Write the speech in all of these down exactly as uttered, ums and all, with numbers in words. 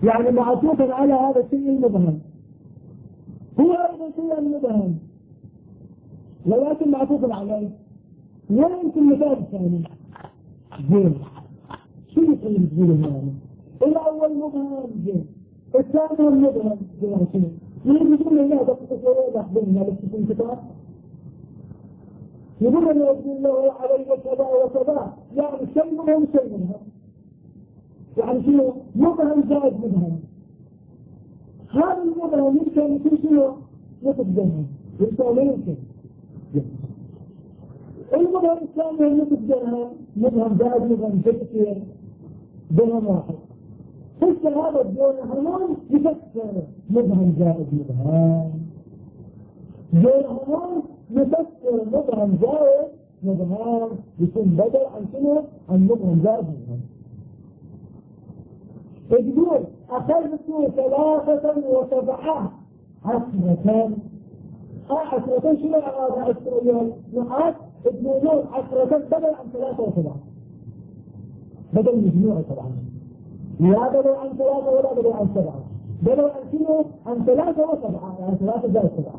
يعني معطوفا على هذا الشيء المبهم، هو أيضا شيء مبهم ولكن معطوفا عليه. وين في المثال الثاني؟ زين شو يقول تقوله يعني؟ الأول مبهم زين، الثاني مبهم زين شنو؟ يقول لنا لا دقيقة ولا أحضرنا بس تكون كتاب. يقول لنا يقول الله عليه كذا وكذا، يعني شيء مبهم شيء مبهم. يعني شنو؟ مبهم زائد مبهم. هذا المبهم يمكن يكون شنو؟ يتقدمها يمكن لا يمكن. المبهم الثاني يتقدمها مبهم زائد مبهم تكثير بهم واحد. فش هذا الدون هرمون يفسر مبهم زائد مبهم. دون هرمون يفسر مبهم زائد مبهم يكون بدل عن شنو؟ عن مبهم زائد مبهم. يقول أخذت ثلاثة وسبعة عشرة. عشرة شنو هذا عشرة نقاط؟ اثنين عشرة بدل عن ثلاثة وسبعة. بدل مجموعة طبعا. لا بدل عن ثلاثة ولا بدل عن سبعة. بدل عن شنو؟ عن ثلاثة وسبعة، يعني ثلاثة زائد سبعة.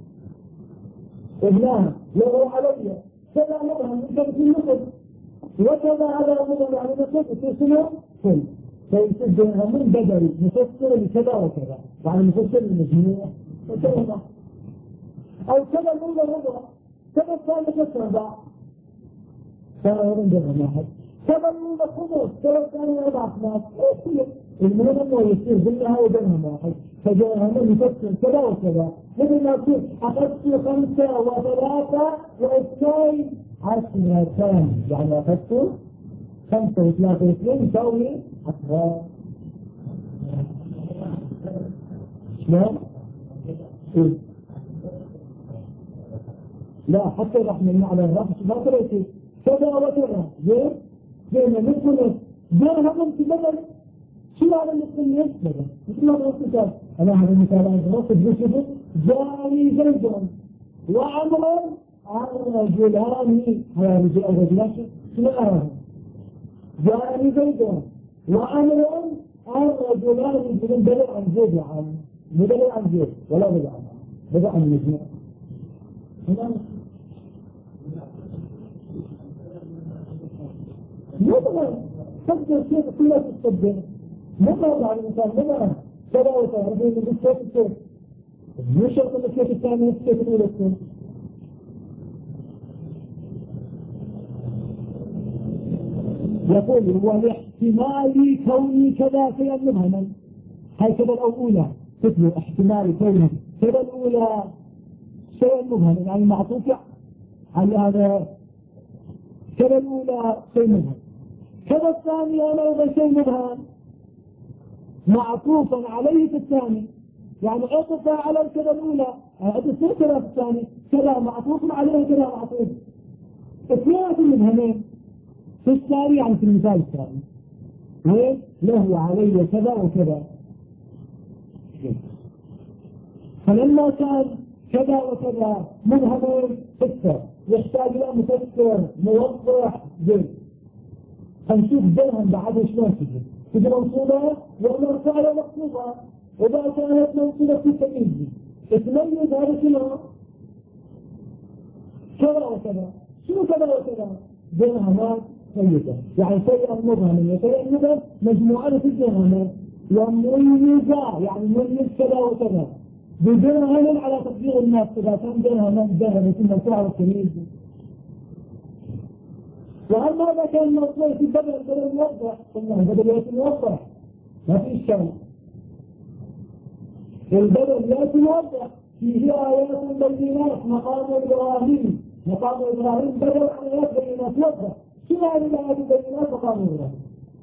ابنها لو علي كذا مبهم يمكن في نصف وكذا هذا مبهم يعني نصف يصير شنو؟ كل. فيصير من بدل مفسر لكذا وكذا، يعني مفسر للمجموع وكذا. أو كذا الأولى ربع، كذا الثانية كسر بعض. كان يرون درهم واحد. كذا الأولى خمس، كذا الثانية أربع خمس. كله المهم أنه يصير بينها وبينهم واحد. فجاءهم يفسر كذا وكذا. مثل ما تقول أخذت خمسة وثلاثة واثنين عشرتان، يعني أخذت خمسة وثلاثة واثنين يساوي عشرة. شلون؟ إيه؟ لا حتى رحمة على الرأس ما تريتي كذا وكذا زين زين مثل درهم في بدل شو هذا المثل بدل مثل ما قلت مثال. أنا هذا المثال أنا درست بشوفه جاني زيدون وعمرا الرجلان هذا الرجلان شنو هذا؟ جاني زيدون وعمرا الرجلان بدل بدل عن زيد يعني بدل عن زيد ولا بدل عن بدل عن مجموع. مثلا تقدر كيف كلها تستبدل مثلا على الإنسان مثلا كذا وكذا ربين من كيف الكيف مو شرط أن الكيف الثاني كيف الأولى تكون. يقول هو لاحتمال كوني كذا شيئا مبهما. هاي كذا الأولى تتبع احتمال كوني كذا الأولى شيئا مبهما، يعني معطوف على هذا كذا الأولى شيء مبهم، كذا الثانية أيضا شيء مبهم معطوفا عليه في الثاني، يعني عطف على كذا الأولى عطف كذا في الثاني كذا معطوف عليه كذا معطوف اثنين مبهمين في الثاني، يعني في المثال الثاني وين له علي كذا وكذا. فلما كان كذا وكذا مبهمين فسر يحتاج الى مفسر موضح زين. هنشوف درهم بعد شلون تجي تجي منصوبه ولا رساله مقصوده، واذا كانت منصوبه في تمييز تميز هذا شنو؟ كذا وكذا. شنو كذا وكذا؟ درهمان سيئه، يعني شيئا مبهما وشيئا مبهم مجموعه في الدرهمان ومميزه، يعني مميز كذا وكذا بدرهم على تقدير الناس. إذا كان درهم درهم يكون مرفوع والتمييز. وأما هذا كان مرفوع في بدل بدل موضح قلنا بدل يأتي موضح ما في إشكال. البدل يأتي موضح فيه آيات بينات مقام إبراهيم مقام إبراهيم بدل عن آيات بينات موضح. شنو هذه الآيات البينات مقام إبراهيم؟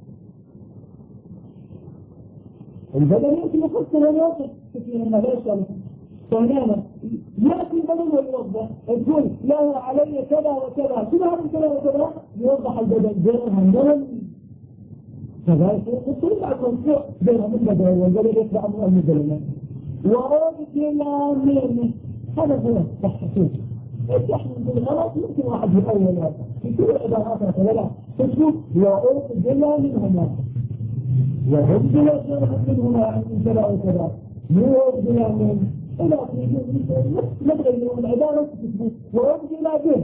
البدل يأتي مفسر الوضع كثيرا ما لا يشعر تماما يأتي البدل والوضع تقول له علي كذا وكذا. شنو هذا كذا وكذا؟ يوضح البدل درهم درهم كذلك يقول بعد منصوع درهم البدل والبدل يتبع من المدلمات وعودت إلى من هذا هو تحقيق. يحمل بالغلط يمكن واحد يقول هذا في كل عبارات ثلاثة تشوف وعودت إلى منهما وأبدل درهم منهما عن كذا وكذا مو أبدل من إلى لا تغيرون العبارة وأبدل به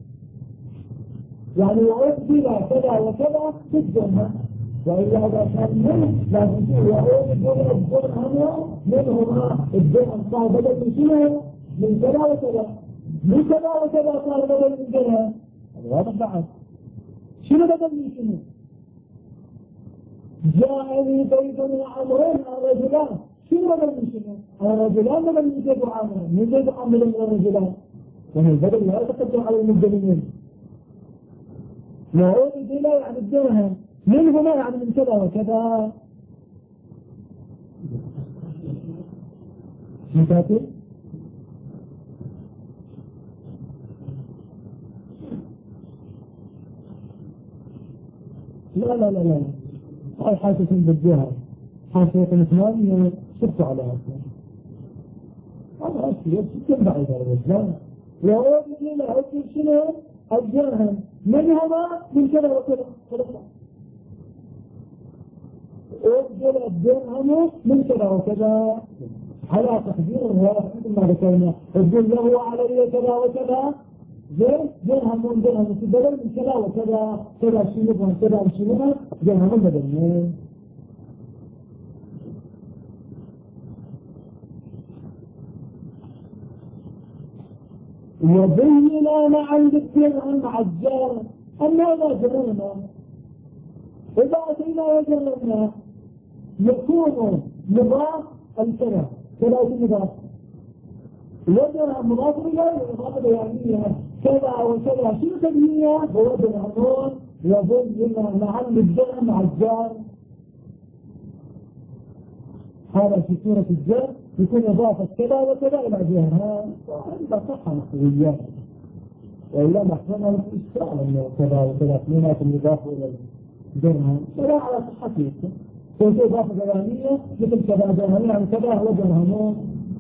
يعني وأبدل كذا وكذا في الدرهم وإلا إذا كان منه لازم وأبدل الدرهم منهما الدرهم صار بدل من شنو؟ من كذا وكذا من كذا وكذا صار بدل من درهم هذا بعد شنو بدل من شنو؟ جاءني زيد وعمرين الرجلان شنو بدل من شنو؟ الرجلان بدل من زيد وعمرين من زيد وعمرين من الرجلان يعني البدل لا يتقدم على المبدلين وأبدل يعني الدرهم منهما يعني من كذا وكذا مكاتب لا لا لا لا هاي حاسة بالجهة حاسة الإسلام شفت على هذا هذا أشياء كم بعيد على الإسلام وأبدل أبدل شنو الدرهم منهما من كذا وكذا أبدل الدرهم من كذا وكذا على تقدير الرواية ما ذكرنا أبدل له علي كذا وكذا زين درهم من درهم بدل من كذا وكذا كذا شنو كذا شنو درهم بدل وبينا مع الدرهم عجال أما إذا جررنا إذا أتينا وجررنا يكون مضاف الكلام كذا مضاف وجرها مضاف إليه ومضاف بيانية كذا وكذا شنو تبنية هو درهمون وبينا مع الدرهم عجال هذا في سورة الجر يكون إضافة كذا وكذا إلى جهة هذا صحة مخويات وإلا محفظنا الإشتاء أنه كذا وكذا كلمات الإضافة إلى الدرهم فلا على صحته كنت إضافة بيانية مثل كذا درهم يعني كذا هو درهمون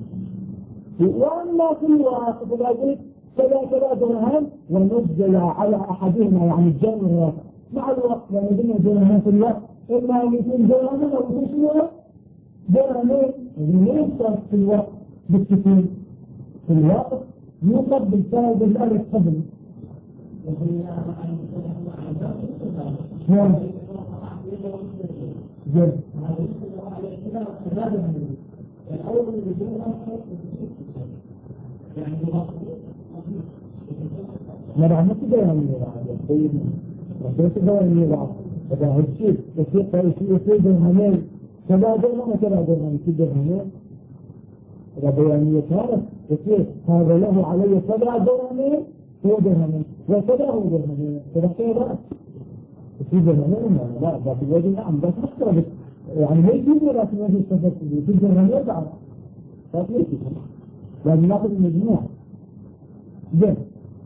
وأما كل واحد إذا قلت كذا كذا درهم ونزل على أحدهما يعني الجر مع الوقت يعني قلنا درهم في الوقت إما أن يكون درهم أو تشوه درهمين يوصف في الوقت بالسكون في الوقت يوصف بالفعل بالألف قبل نعم جد ما رحمة درهمين طيب رحمة درهمين إذا هالشيء يصير يصير درهمين كذا درهم وكذا درهم في درهمين إذا بيانية هذا يصير هذا له علي كذا درهمين هو درهمين وكذا هو درهمين كذا كذا في درهمين لا ذات الوجه نعم بس مختلف يعني ما يجوز ذات الوجه استفدت في درهمين بعد ذات ليش لازم ناخذ المجموع زين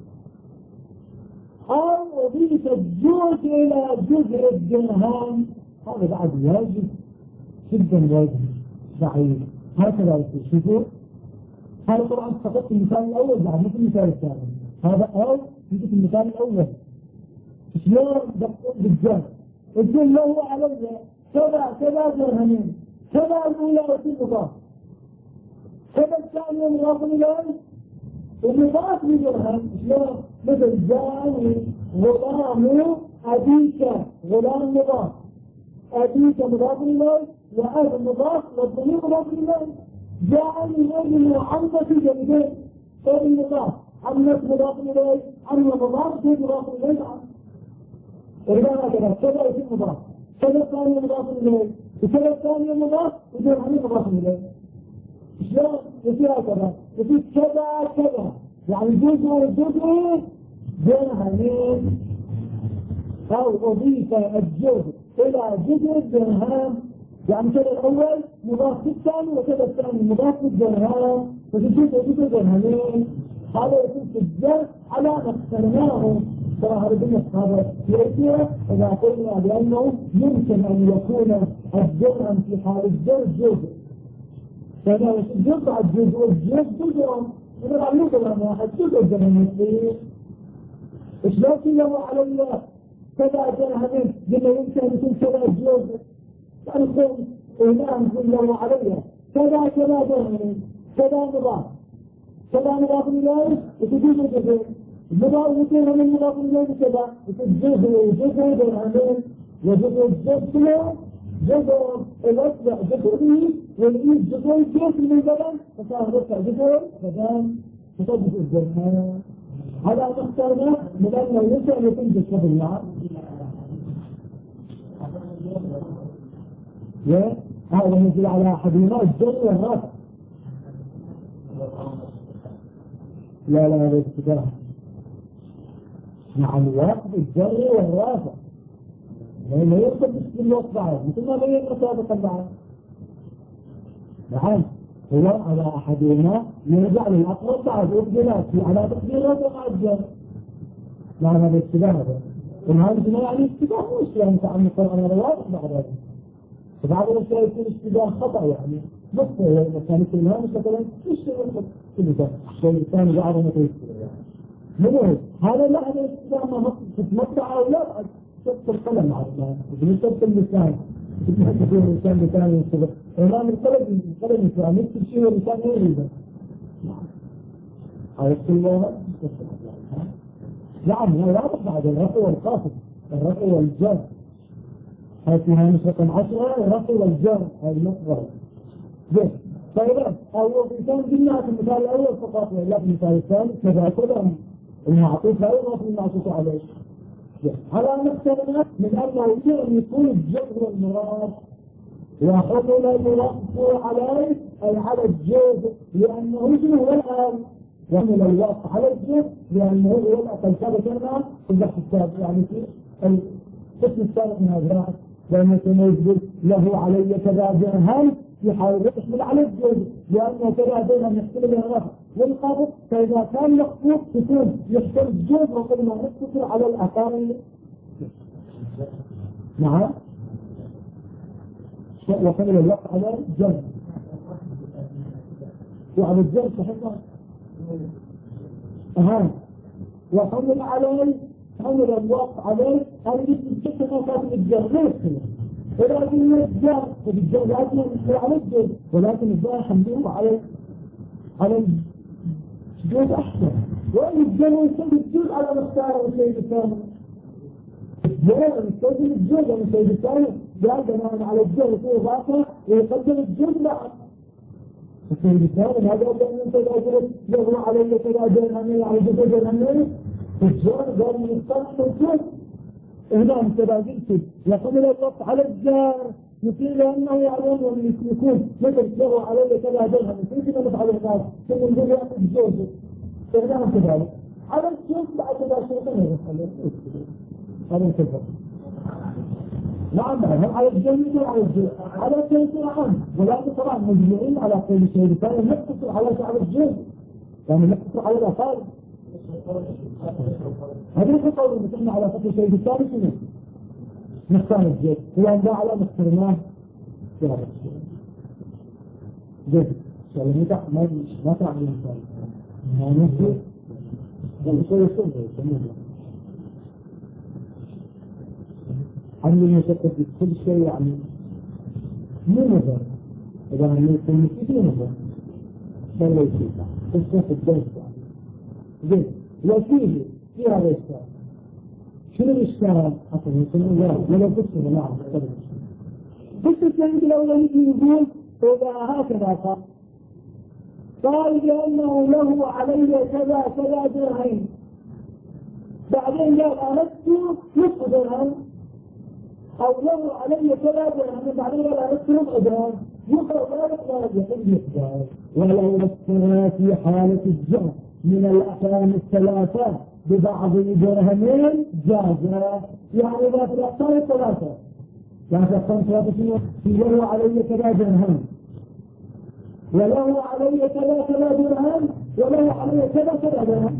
أو أضيف الجزء إلى جزء الدرهم هذا بعد واجب جدا واجب صحيح هكذا شوفوا هذا طبعا فقط المثال الأول بعد مثل المثال الثاني هذا أو يجي المثال الأول شلون دقوا بالجهل الجهل له علي كذا كذا درهمين كذا الأولى وتلقى كذا الثانية مضاف إليه ومضاف لدرهم شلون مثل جاني غلام أبيك غلام مضاف أبيك مضاف إليه وهذا مضاف والضمير مضاف إليه جاءني رجل عمك جنبين غير المضاف عمك مضاف إليه عم مضاف غير مضاف إليه إذا كذا كذا يصير مضاف كذا الثاني مضاف إليه وكذا الثاني مضاف وغير عليه مضاف إليه شلون يصير هكذا يصير كذا كذا يعني جزء والجزء درهمين أو أضيف الجزء إلى جزء الدرهم يعني كذا الأول مضاف في الثاني وكذا الثاني مضاف في الدرهم ففي جزء جزء درهمين هذا يكون في الجر على ما اخترناه ترى هذا هذا يأتي إذا قلنا بأنه يمكن أن يكون الدرهم في حال الجر جزء فإذا جزء الجزء والجزء جزء إذا علوك لنا واحد جزء الدرهم يصير إشلاك له على الله كذا درهمين لما يمكن أن يكون كذا جزء يعني الآن كله عليها كذا كذا درهم كذا نظام كذا نظام إليه وتجيب الجزء نظام وكذا من نظام إليه كذا وتجيب جزء درهمين وجزء الجزء جزء الأصبع جزء والإيد جزء الجزء من البدن فصار رفع جزء بدن تطبق الجزء هذا مختارنا من أنه يسأل يكون جسد الله هذا ينزل على أحدهما الجر والرافع لا لا هذا اتجاه مع الوقت الجر والرافع لأنه يرتب بسم الوقت بعض مثل ما بينا سابقا بعض نعم هو على أحدهما يرجع للأقرب بعض وبدلات على تقدير هذا مع الجر نعم هذا اتجاه هذا وهذا يعني اتجاه مش يعني تعمل القرآن الرواية بعد هذا فبعض الأشياء يكون اشتباه خطأ يعني نقطة مثلا كلها مثلا مش كل ده الشيء الثاني بعضه مثل يعني هذا لا هذا اشتباه ما تتمتع أو لا تكسر القلم على بالنسبة للسان بالنسبة للإنسان لسان يكتب إمام القلم القلم الإسلام يكتب شيء والإنسان ما يريده هذا كله نعم هذا واضح بعد الرفع والخافض الرفع والجر هذه نسبة عشرة الرفع والجر هذه نسبة جيد طيب أول إنسان قلنا في المثال الأول فقط وإلا في المثال الثاني كذا كلهم المعطوف لا يضاف المعطوف عليه على نفسنا من أنه يكون الجر والمراد وحمل الوقف عليه أي على الجر لأنه اسمه هو الآن وحمل الوقف على الجر لأنه هو الأقل كما في البحث السابق يعني في القسم السابق من هذا لأنه يقول له علي كذا درهم يحاول يحمل على الجر لأنه كذا درهم يحتمل الرفع والقبض فإذا كان مخفوف تكون يحتمل الجر وقد ما نقتصر على الأقل نعم وحمل الوقف على الجر وعلى الجر صحيح أهم وحمل عليه حمل الوقف عليه هذه الجسد كانت الجر ولكن الجر فالجر لازم يحمل على الجر ولكن الجر حمله على على الجر أحسن وأن الجر يسمى الجر على مختار السيد الثاني الجر يستخدم الجر على السيد الثاني قال بناء على الجر في إضافة ويقدم الجر بعد السيد الثاني هذا أن أنت الأجر له علي كذا درهمين على جزء درهمين الجر قال يستخدم الجر هنا أنت قلت يقوم الوقت على الجار يصير لأنه يعلم ومن يكون مثل له علي كذا درهم يصير كما نفعل الناس ثم نقول يعني الجوز هنا أنت ذلك على الجوز بعد ذلك شيء هذا الكفر نعم على الجنة على الجنة على الجنة نعم ولكن طبعا مجموعين على كل شيء ثاني نقتصر على على الجنة يعني نقتصر على الأقل هذا ليس قول مثلنا على كل شيء الثاني شنو نختار الجنة هو أن على مختارناه في هذا الشيء جد سؤال متى ما ما تعمل الإنسان ما نفسه الشيء يسمى عن المشكلة في كل شيء يعني مو نظر إذا من يكون في نظر بل ليس قصة في الدرس زين وفيه في هذا الإشكال شنو الإشكال؟ أصلا يسمى الله ولا قصة نعم قصة الثانية الأولى يقول إذا هكذا قال قال لأنه له علي كذا كذا درهم بعدين قال أردت نصف درهم أو له علي كذا درهم بعدين قال أردت نصف درهم يقرأ ذلك لا يحب يحتاج ولو ذكرنا في حالة الجر من الأقسام الثلاثة ببعض درهمين جازا يعني إذا في الأقسام الثلاثة يعني في الأقسام الثلاثة له علي كذا درهم وله علي كذا كذا درهم وله علي كذا كذا درهم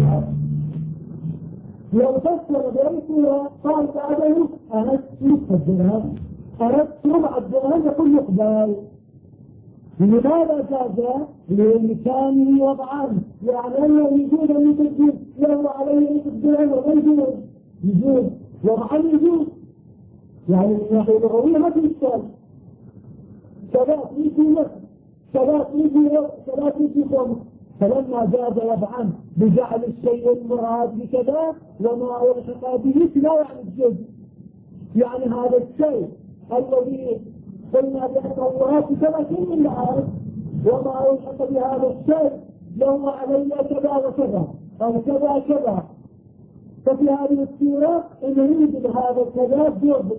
لو فسر بأي قال بعده أردت نصف الدرهم أردت ربع الدرهم يقول يقبل لماذا جاز؟ لإمكانه وضعان يعني أنه يجوز أن يجوز له عليه نصف الدرهم وما يجوز يجوز وضعان يجوز يعني من ناحية لغوية ما في إشكال ثلاث يجي نصف، ثلاث يجي ثلاث يجي خمس. فلما جاز وضعا بجعل الشيء المراد بكذا وما يلحق به لا يعني الجزء، يعني هذا الشيء الذي قلنا بأنه مراد بكذا كل من عارف، وما يلحق بهذا الشيء له علي كذا وكذا أو كذا كذا. ففي هذه السورة نريد بهذا الكذا جزء،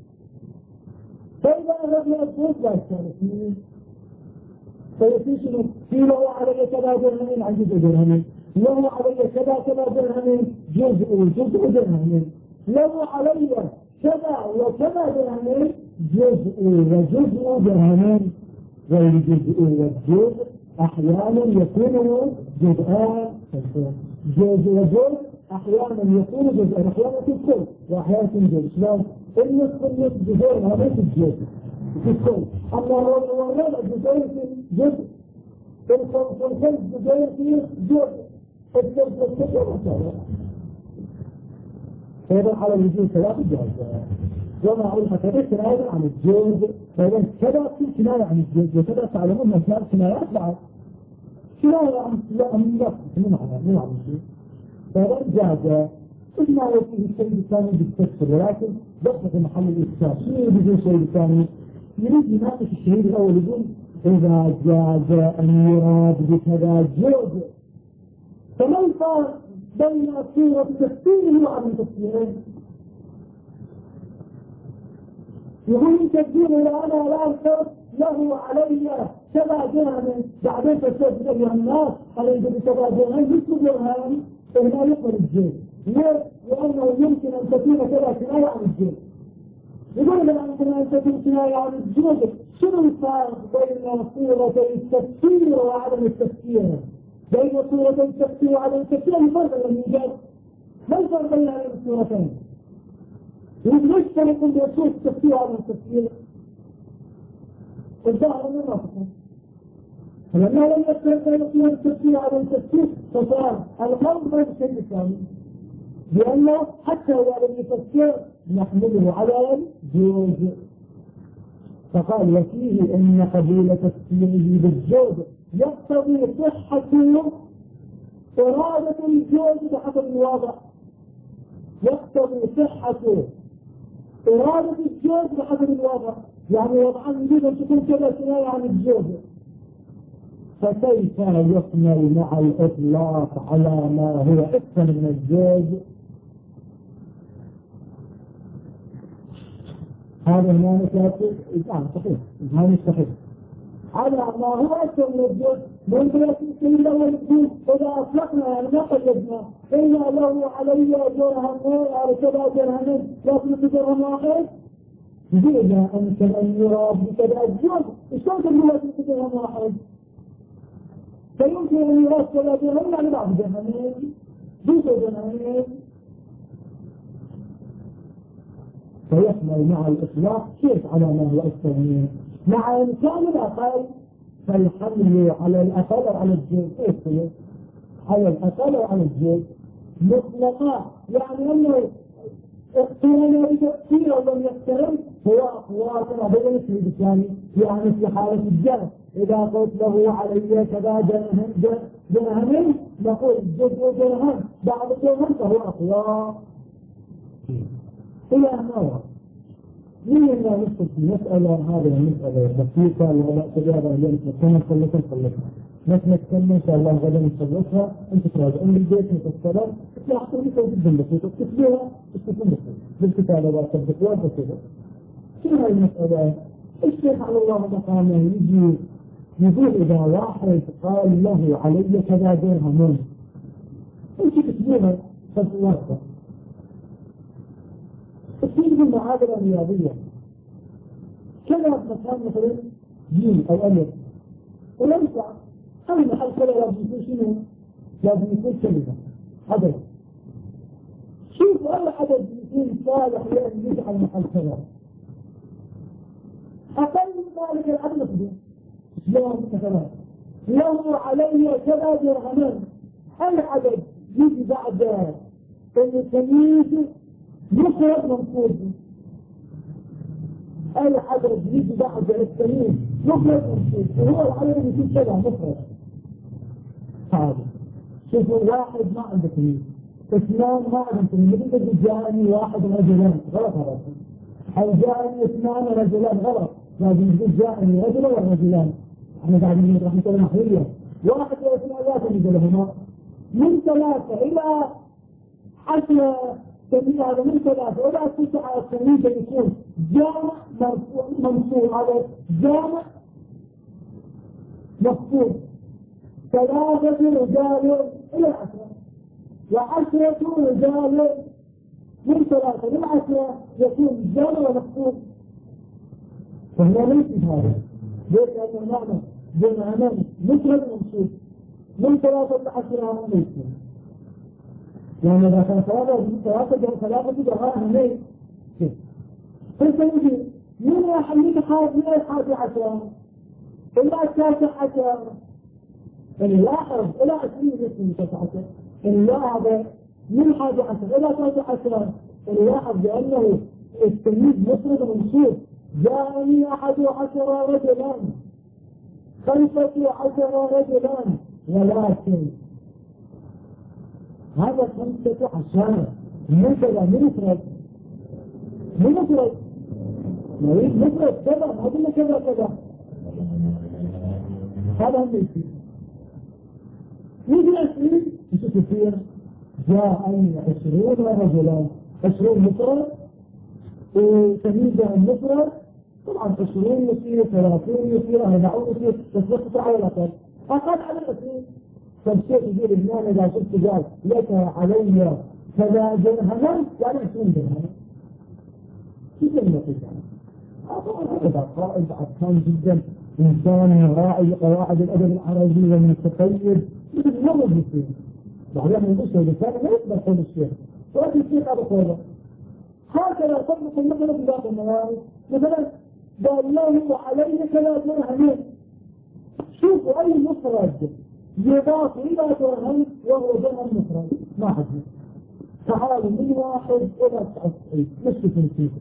فإذا أردنا الجزء لا يشترك فيصير شنو؟ في له علي كذا درهم عن جزء درهم، له علي كذا كذا درهم جزء جزء درهم، له علي كذا وكذا درهم جزء وجزء درهم. والجزء والجزء أحيانا يكون جزءان، جزء وجزء أحيانا يكون جزءان، أحيانا في الكل وأحيانا في الجزء. شلون؟ النصف النصف جزء هذا في الجزء في الكل، أما هو الربع جزئين في جزء، الخمس والخمس جزئين في جزء، الثلث والثلث والثلث. فإذا على الوجود ثلاث جزء وما ألحق به كناية عن الجزء. فإذا كذا في كناية عن الجزء وكذا تعلمون أثناء كنايات بعض كناية عن النفس من معنى من معنى الشيء. فإذا جاز إما يكون الشيء الثاني بالتكسر، ولكن ضبط محل الإفساد. شنو يجوز الشيء الثاني؟ يريد يناقش الشهيد الأول يقول إذا جاز أن يراد بكذا جزء. فما الفرق بين صورة التفسير وعدم تفسيره؟ يقول تفسير إذا أنا لا أنصر له علي سبع درهم بعدين تفسير إلى الناس عليه بسبع درهم مثل درهم فهنا يقبل الجزء. ليه؟ لأنه يمكن أن تكون كذا كناية عن الجزء. يقول لنا عندنا أن تكون كناية عن الجزء. شنو الفرق بين صورتي التفسير وعدم التفسير؟ بين صورتي التفسير وعدم التفسير الفرق الذي يوجد. ما الفرق بين هذه الصورتين؟ ليش يكون بأسوء التفسير وعدم التفسير؟ الظاهر من الرفض. فلما لم يكن بين صورة التفسير وعدم التفسير فصار الأمر بين الشيء الثاني، لأنه حتى إذا لم يفسر نحمله على الجوز. فقال وفيه أن قبول تفسيره بالجوز يقتضي صحة إرادة الجوز بحسب الواضح. يقتضي صحة إرادة الجوز بحسب الواضح، يعني وضعا نريد أن تكون كذا كناية عن الجوز. فكيف يحمل مع الإطلاق على ما هو أكثر من الجوز؟ هذا هنا نتاكد الآن صحيح، هذا صحيح. على ما هو أكثر من الجوز من ثلاثين سنة الأول يقول إذا أطلقنا يعني ما قيدنا إلا له علي درهمين أو كذا درهمين لكن درهم واحد جئنا أنت أن يراد بكذا الجوز. شلون تقول لك درهم واحد؟ فيمكن أن يراد كذا درهم يعني بعض درهمين جزء درهمين. فيحمل مع الإطلاق كيف على ما هو أكثر منه مع إمكان الأقل. فالحمل على الأقل على الجزء إيه على الأقل على الجزء مطلقا، يعني أنه اقترن بتفسير أو لم يقترن هو أقوى كما بدل الشيء الثاني. يعني في حالة الجرح إذا قلت له علي كذا درهم درهم نقول جزء درهم بعد درهم فهو أقوى. إلى هذا من لا نفسد في المسألة هذه المسألة بسيطة ولا تجارة اليوم كنا نخلصها نخلصها نتمكن إن شاء الله غدا نخلصها. أنت تراجعون البيت متفسرا تلاحظوا لك جدا بسيطة تكتبوها تكتبون بسيطة بالكتابة والتطبيقات وكذا. شنو هاي المسألة؟ الشيخ على الله مقامه يجي يقول إذا واحد قال له علي كذا درهم أنت تكتبوها تطبيقاتها تصير بالمعادلة الرياضية كذا مكان مثلا جيم أو ألف ولا ينفع هذا المحل كذا لازم يكون شنو؟ لازم يكون كلمة عدد. شوف أي عدد يكون صالح لأن يجعل محل كذا أقل من ذلك العدد نقدر شلون مثلا له علي كذا درهمان العدد يجي بعد التمييز يخرج منقوص أي حاجة جديد بعد السنين مفرد وهو العدد يكون كذا مفرد. هذا شوفوا واحد ما عنده تمييز، اثنان ما عندهم تمييز، مثل جاءني واحد رجلان غلط هذا، أو جاءني اثنان رجلان غلط، لازم يقول جاءني رجل ورجلان. احنا قاعدين نقول رحمة الله نحوية واحد واثنان لا تمييز لهما، من ثلاثة إلى عشرة تمييز، هذا من ثلاثة إلى تسعة التمييز يكون جامع منصوب على جامع مفقود. ثلاثة رجال إلى عشرة، وعشرة رجال من ثلاثة إلى عشرة يكون جامع مفقود. فهنا ليس هذا، ليس أن المعنى جمعنا مفرد منصوب من ثلاثة إلى عشرة ليس، يعني إذا كان ثلاثة ثلاثة ثلاثة جماعة ليس. فسيجي من يحمل حاجة من الحاجة عشرة إلى التاسع عشر، اللاحظ إلى عشرين اسم تاسع عشر، اللاحظ من حاجة عشر إلى تاسع عشر، اللاحظ بأنه التمييز مفرد منصوب. جاءني أحد عشر رجلان، خمسة عشر رجلان، ولكن هذا خمسة عشر مثلا مفرد مفرد نريد مفرد كذا، ما قلنا كذا كذا، هذا هم يصير. يجي عشرين ايش تصير؟ جاءني عشرون رجلان، عشرون مفرد وتمييزها المفرد، طبعا عشرون يصير، ثلاثين يصير، أربعون يصير، بس وقت على الأقل أقل على العشرين. فالشيخ يقول الإمام إذا شفت قال لك علي كذا درهما يعني عشرين درهم، كيف النتيجة؟ هذا قائد عطان جدا، إنسان راعي قواعد الأدب العربي ومتطيب، مثل مرة يصير بعدين من وشه لسانه ما يقدر قول الشيخ، ولكن الشيخ هذا قوله هكذا طبق مثلا في بعض الموارد. مثلا قال له علي كذا درهمين، شوفوا أي مفرد يضاف إلى درهم وهو درهم مفرد ما حد. تعالوا من واحد إلى تسعين مش تنسيق.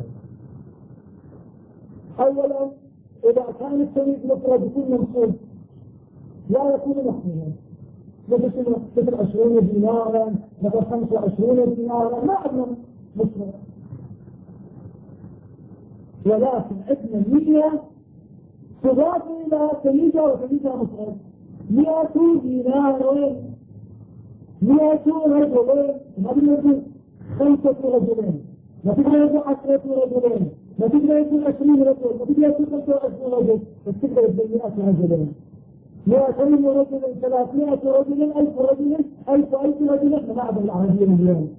أولا إذا كان التمييز مفرد يكون منصوب لا يكون محمولا، مثل مثل عشرون دينارا، مثل خمسة وعشرون دينارا، ما عندنا مفرد. ولكن عندنا مئة تضاف إلى تمييزها وتمييزها مفرد. مئة دينار، مئة رجلين، ما بنقول خمسة رجلين، ما تقدر عشرة رجلين، ما تقدر عشرين رجل، ما تقدر خمسة وعشرين رجل، بس تقدر مئة رجلين، مئتين رجل، ثلاثمائة رجل، ألف رجل، ألف ألف رجل، ما أعرف العربية اليوم.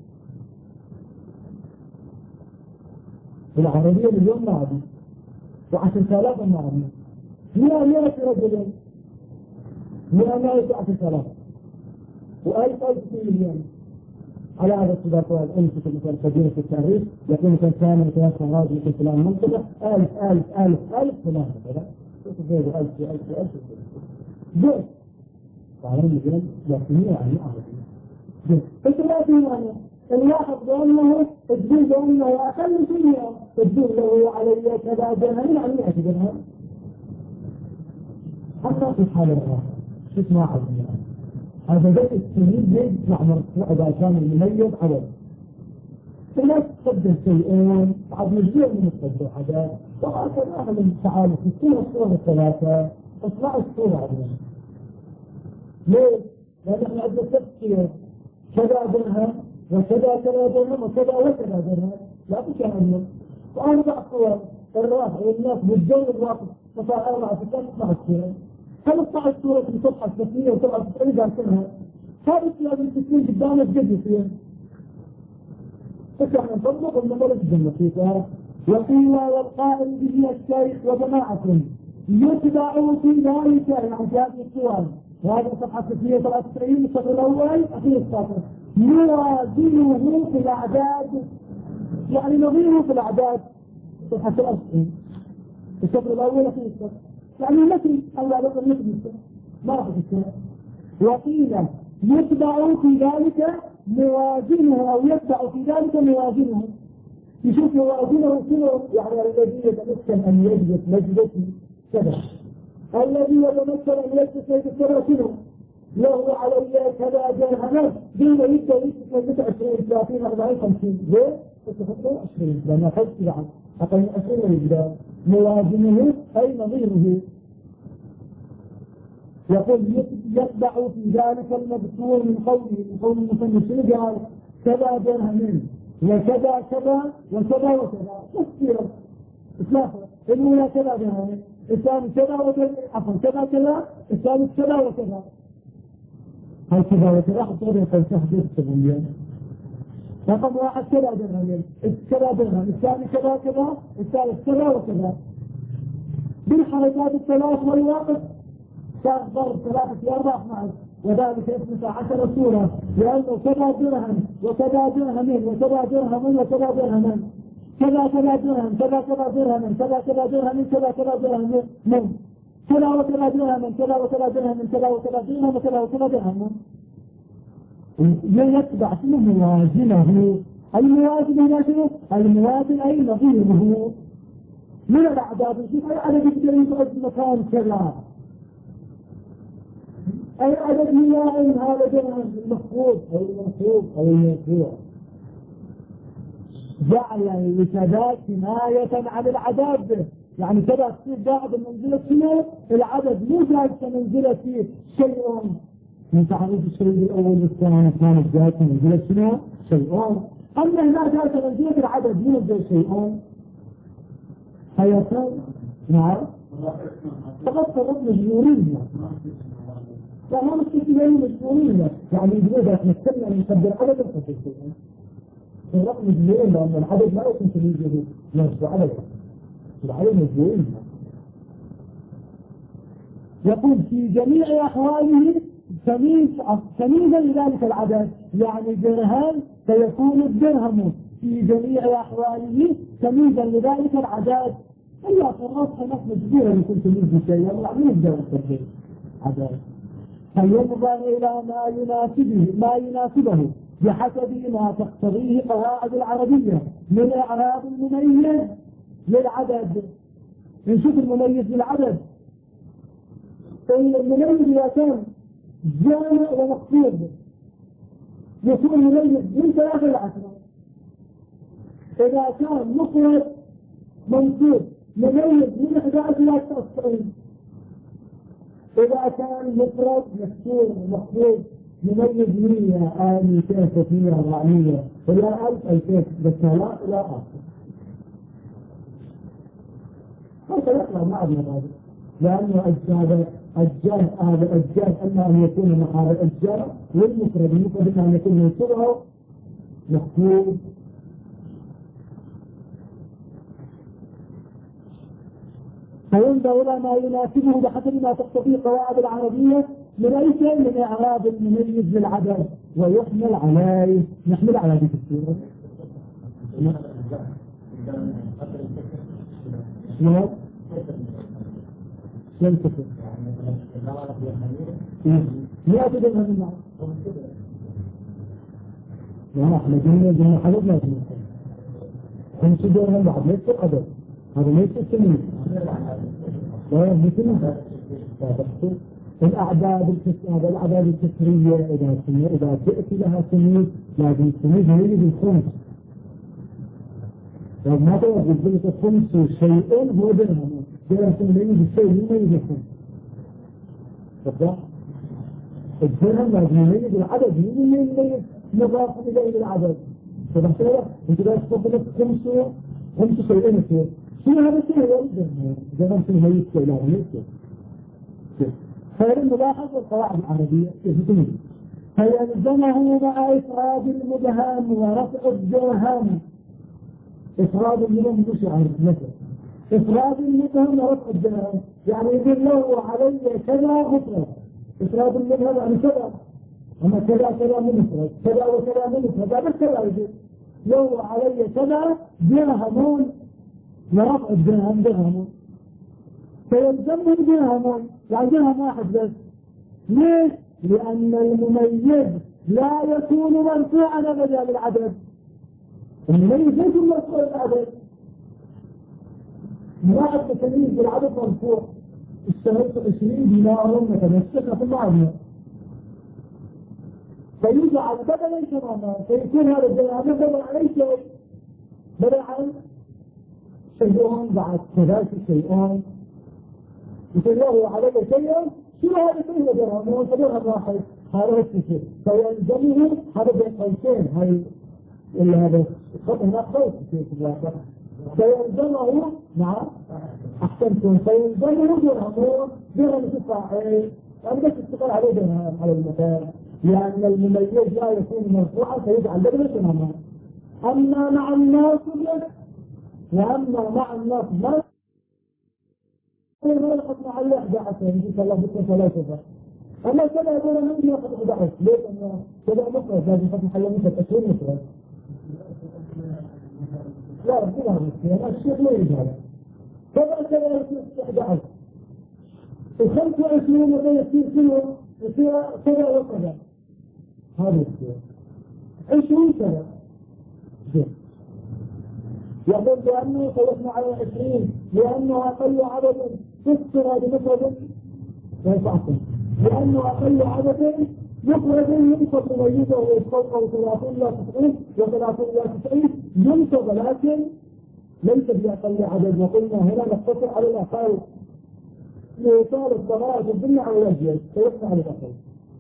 العربية اليوم ما عادي، وعشر آلاف ما عادي، مئة مئة رجل، مئة مئة عشر آلاف، وألف ألف في مليون. على هذا السباق والأنفس مثل قديمة التاريخ يكون كان كامل مثلا خراج مثل فلان منطقة ألف ألف ألف ألف فلان هكذا تفضل ألف ألف ألف جزء تعلم الجنة لكنية يعني أعرفية جزء فكرة معنى اللاحظ بأنه تجدون بأنه أقل شيء تجدون له علي كذا درهم عن مئة درهم. حتى في حال الراحة شو اسمها عظيمة هذا ذات التمييز ليس مع مرفوع إذا كان المميز عوض. الناس تقدم شيئين بعد مجموع من الصدر هذا وهكذا أهل تعالوا في كل الصور الثلاثة اصنع الصورة عظيمة. ليه؟ لأن احنا عندنا تفكير كذا درهم وكذا كذا درهم وكذا وكذا درهم لا تكامل. وأربع صور الراحة والناس بالجو الواقع تفاعل مع ستة مع الصورة. خمسة عشر صورة في صفحة التسمية وطبعا تتعرض عن سنها هذا لازم تكون قدامك جد فيها فكرة نطبق المدرس الجنة. وقيل والقائل به الشيخ وجماعة يتبع في ذلك يعني جاءت الصور وهذا صفحة تسمية ثلاثة وتسعين الصفر الأول أخير الصفر يوازنه في الأعداد يعني نظيره في الأعداد صفحة الأسفين الصفر الأول أخير الصفر يعني مثل الله لو مثل ما في الشيء. وقيل يتبع في ذلك موازنه أو يتبع في ذلك موازنه يشوف يوازنه شنو يعني الذي يتمكن أن يجلس مجلسي كذا، الذي يتمكن أن يجلس مجلس كذا شنو؟ له علي كذا درهم، دين يبدأ يجلس مجلس عشرين ثلاثين أربعين خمسين، ليه؟ تحطوا عشرين لأن أخذت بعد أقل عشرين يبدأ موازنه أي نظيره. يقول يتبع في ذلك المذكور من قوله من قول المصنف شنو قال؟ كذا درهمين وكذا كذا وكذا وكذا تفسيرا إطلاقا الأولى كذا درهمين، الثاني كذا وكذا، عفوا كذا كذا، الثالث كذا وكذا. هاي كذا وكذا حطوا لي تحديث سبعين. رقم واحد كذا درهمين، كذا درهم، الثاني كذا كذا، الثالث كذا وكذا. بالحركات الثلاث والواقف كان ضرب ثلاثة في أربعة اثناشر، وذلك اثنتا عشر سورة، لأنه كذا درهم وكذا درهمين وكذا درهم وكذا درهم، كذا كذا درهم كذا كذا درهم كذا كذا درهم كذا كذا درهم من كذا وكذا درهم كذا وكذا درهم كذا وكذا درهم وكذا وكذا درهم. يتبع شنو موازنه، الموازن هنا شنو؟ الموازن أي نظيره من الأعداد، شوف أي عدد يقدر يقعد مكان كذا، أي عدد مياه هذا درهم المفروض أو المفروض أو المفروض. جعل لكذا كناية عن العدد، يعني كذا تصير قاعد منزلة شنو؟ العدد مو جالسة منزلة فيه شيء، من تعريف الشيء الأول والثاني كانت جالسة منزلة شنو؟ شيء. أما هنا جالسة منزلة العدد مو منزلة شيء. هيا نعم فقط فقط مجبورين، لا ما مستثمرين مجبورين، يعني إذا نتكلم عن نقدر عدد الخطيط الرقم مجبورين، لأن العدد لا يمكن تنزله نفسه عدد العدد مجبورين. يقول في جميع أحواله تمييزا لذلك العدد، يعني درهم سيكون الدرهم في جميع أحواله تمييزا لذلك العدد. إلا في الرصح نفس مجبورا يكون تمييز شيء، يعني يبدأ التربية عدد، فينظر إلى ما يناسبه ما يناسبه بحسب ما تقتضيه قواعد العربية من إعراب المميز للعدد. نشوف المميز للعدد، المميز إذا كان جامع ومقصود يكون مميز من ثلاثة لعشرة، إذا كان مفرد منصوب مميز من إحدى عشر إلى تسعين، إذا كان مفرد مكسور مخفوض مميز مية آل مئتين ستمائة أربعمائة إلى ألف ألفين بالثلاث إلى آخر. هذا يطلع مع ابن هذا، لأنه أجزاء أجزاء هذا أجزاء أما أن يكون مع هذا أجزاء، والمفرد المفرد أن يكون منصوبه مخفوض. فينظر إلى ما يناسبه بحسب ما تقتضيه قواعد العربية من أي شيء من إعراب المميز للعدد، ويحمل عليه نحمل على هذه الصورة. شلون؟ شلون تفهم؟ لا تدري من النار. لا احنا قلنا قلنا حدث ما يسمى. consider بعد ليس القدر، هذا ليس التمييز. لا مثل الأعداد هذا الأعداد الكسرية إذا إذا تأتي لها تمييز لازم التمييز يجي بالخمس. ما توجد بلت الخمس شيء هو درهم، درهم تمييز الشيء يميز الخمس. صدق؟ الدرهم لازم يميز العدد، مين يميز نظافة إلى العدد. صدق كده؟ أنت لا تفضل خمس خمس شيئين يصير. شو هذا الشيء هو الدرهم؟ درهم تمييز شيء لا يميز. فهذا الملاحظ القواعد العربية يفتنه، فيلزمه مع إفراد المبهم ورفع الدرهم. إفراد المبهم مش عارف مثل إفراد المبهم ورفع الدرهم، يعني يقول له علي كذا مفرد. إفراد المبهم يعني كذا، أما كذا كذا من مفرد، كذا وكذا من مفرد، هذا كذا يقول له علي كذا درهمون ورفع الدرهم درهمون، فيلزمه درهمون يعني درهم واحد بس. ليش؟ لأن المميز لا يكون مرفوعا أبدا للعدد، المميز ليس مرفوع العدد، ملاحظ تمييز بالعدد مرفوع. اشتغلت عشرين دينارا متمسكة في المعاملة، فيجعل بدلا تماما، فيكون هذا الدرهم بدل عن اي شيء، بدل عن شيئون بعد ثلاث شيئون، يقول له عليك شيئا، شو هذا كله درهم؟ هو درهم واحد، هذا الشيء فيلزمه هذا بين قوسين، هاي اللي هذا الخط هناك قوس في الواقع، فيلزمه نعم احسنتم، فيلزمه درهم، درهم تفاعل، يعني بس تشتغل عليه درهم على المكان، لأن المميز لا يكون مرفوعا فيجعل بدلا تماما. أما مع الناس وأما مع الناس ما يلحق مع الوحدة عشان إن شاء الله بكرة ثلاثة. أما كذا يقول أنا ما أخذ إحدى ليش؟ أنه كذا مفرد لازم فتح حل مثل أشهر مفرد. لا كذا مفرد، الشيخ ما يجي هذا. كذا كذا يصير إحدى عشر. الخمسة وعشرين ولا يصير كله يصير كذا وكذا. هذا الشيء. عشرين سنة. يقول بأنه خلصنا على عشرين لأنه أقل عدد تكسر بمفرد ويصعصم، لأنه أقل عدد مفرد ينصب مميزه ويتفوقه ثلاثين لا تسعين وثلاثين لا تسعين ينصب، لكن ليس بأقل عدد. وقلنا هنا نقتصر على الأقل لإيصال الضرائب في الدنيا على الأجل فيصنع على الأقل.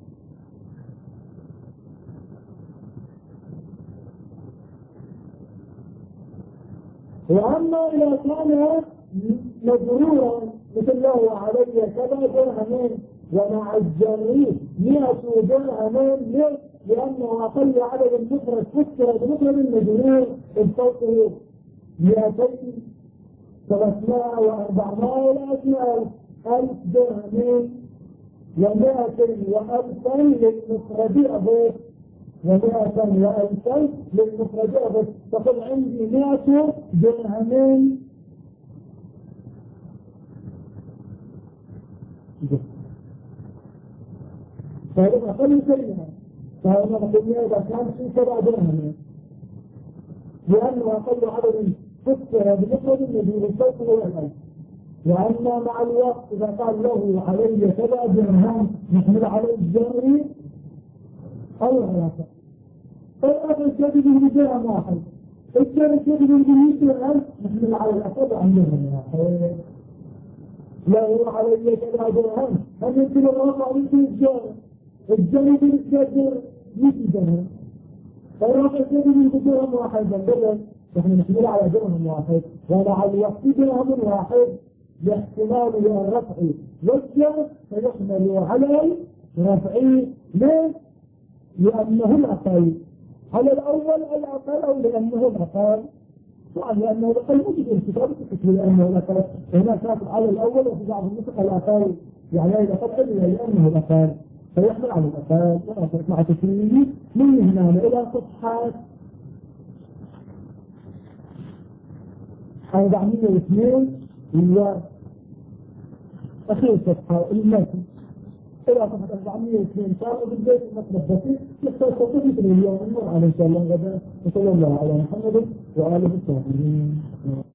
وأما إذا كان مجرورا مثل له علي كذا درهمين ومع الجري مئة درهمين، ليه؟ لأنه أقل عدد مفرد فكر بمفرد المجرور الفوقه مئتين ثلاثمائة وأربعمائة إلى ألف درهمين ومئتين وألفين للمفرد أبوه ومئة وألفين للمفرد أبوه، تقول عندي مئة درهمين فهذا أقل شيء، فهذا نقول إذا كان في سبع درهمين لأنه أقل عدد فكر بمفرد الذي للصوت هو الألف. وأما مع الوقت إذا قال له علي سبع درهم نحمل على الجري أو العلاقة فالأخذ الجديد بدرهم واحد، الجري الجديد بمئة درهم نحمل على الأخذ عن درهم واحد. لا يروح علي سبع درهم هم يمكن الواقع مثل الجري، الجري بالجدر مئة درهم، فالأخذ الجديد بدرهم واحد بدل نحن نحمل على درهم واحد، ومع الوقت درهم واحد لاحتمال الرفع والجر فيحمل على الرفع. ليه؟ لأنه الأقل على الأول الأقل أو لأنه الأقل، طبعا لأنه الأقل مجد الكتاب تكتب لأنه الأقل، هنا كاتب على الأول وفي بعض النسخ الأقل، يعني الأقل إلا لأنه الأقل فيحمل على الأقل مع تسليمه من هنا إلى صفحات أربعمائة واثنين هو أخير صفحة المتن إلى صفحة أربعمائة واثنين صار بالبيت المطلب بسيط يختار صفحة اليوم نمر على إن شاء الله غدا. وصلى الله على محمد وآله الصحبه.